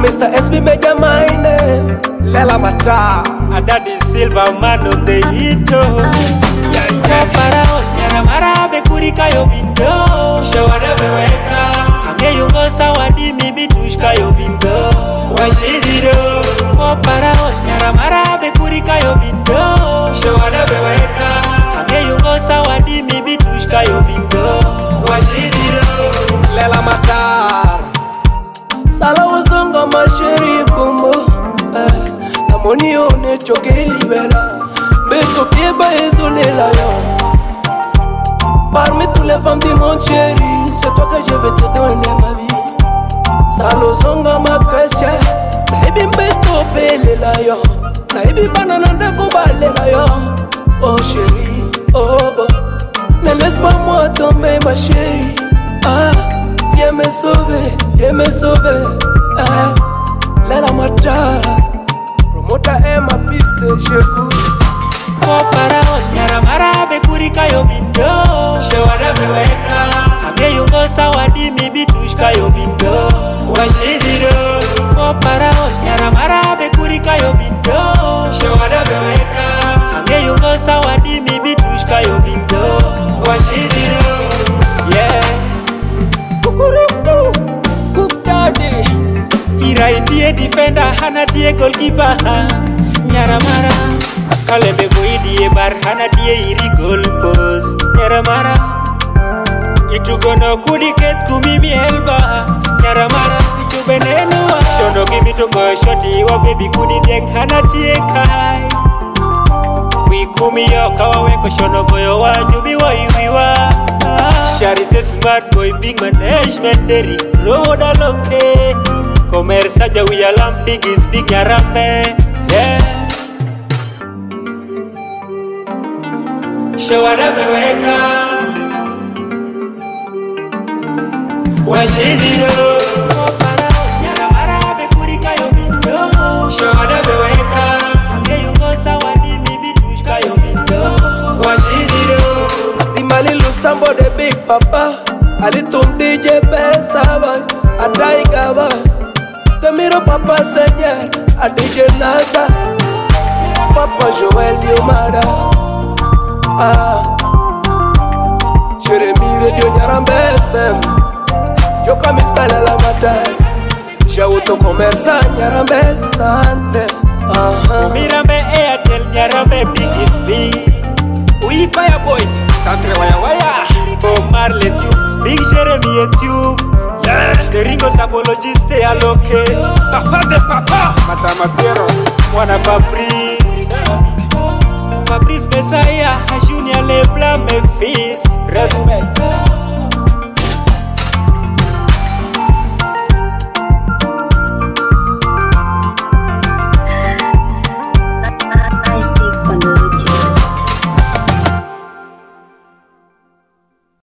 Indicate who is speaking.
Speaker 1: Mr. SB Major my name. Lela Mata,
Speaker 2: Daddy Silva man of the hito. Parao nyaramara bekurika yo bindo. Shawada beweka. Hange yungo sawadi mibi tushka yo bindo. Washidiro. Parao nyaramara bekurika yo bindo. Shawada beweka. Hange yungo sawadi mibi tushka yo bindo. Washidiro.
Speaker 1: Lela Mata. Sala wazonga masheri kumbo. Namoni one choke libera. Beto pieba ezolela yo. Parmi toutes les femmes du monde chéri, c'est toi que je vais te donner ma vie. Salo zonga makasya. Naibi mbeto pelela yo. Naibi banana ndeko balela yo. Oh chéri, oh oh. Ne laisse pas moi tomber ma chérie. Ah, viens me sauver, viens me sauver. Ah, Lela Mata. Promota est ma piste, j'écoute.
Speaker 2: Parao nyaramara bekurika yo bindo. Shawada beweka. Hange yungo sawadi mibi tushka yo bindo. Washidiro. Parao nyaramara bekurika yo bindo. Shawada beweka. Hange yungo sawadi mibi tushka yo bindo. Washidiro. Yeah.
Speaker 1: Kukuruku, Cook Daddy.
Speaker 2: Iraitie defender hana tie goalkeeper. Nyaramara. Kalembe boidi e bar hana die iri goal post. Nyaramara. Itugono kudiket kumimi elba. Nyaramara. Itubenenua. Shono kimi to go shoti wa baby kudideng hana tie kai. Kui kumi yo kawaweko shono goyo wa jubi wa iwiwa. Charité smart boy big management deri road aloke. Commerce jawi alam big is big nyarambe. Yeah. Shawada beweka. Washidiro. Nyaramara bekurika yo bindo. Shawada beweka. Hange yungo sawadi mibi tushka yo bindo. Washidiro.
Speaker 1: Timali Lusambo the big papa. Alitum DJ best boy. Ataiga boy. Temiro papa seigneur. A DJ Nasa. Papa Joel Yomada. Ah, Jeremy Radio Nyarambe FM. Yoka Mr. Lela Mata. Jauto Commerce Nyarambe Sante.
Speaker 2: Mirambe Airtel Nyarambe biggest big. We Fireboy Santre Waya Waya. Bob Marley Tube. Big Jeremy et Tube. Yeah. The Ringo Sapologiste aloke. Papa de papa. Matamatero. Mwana Fabri.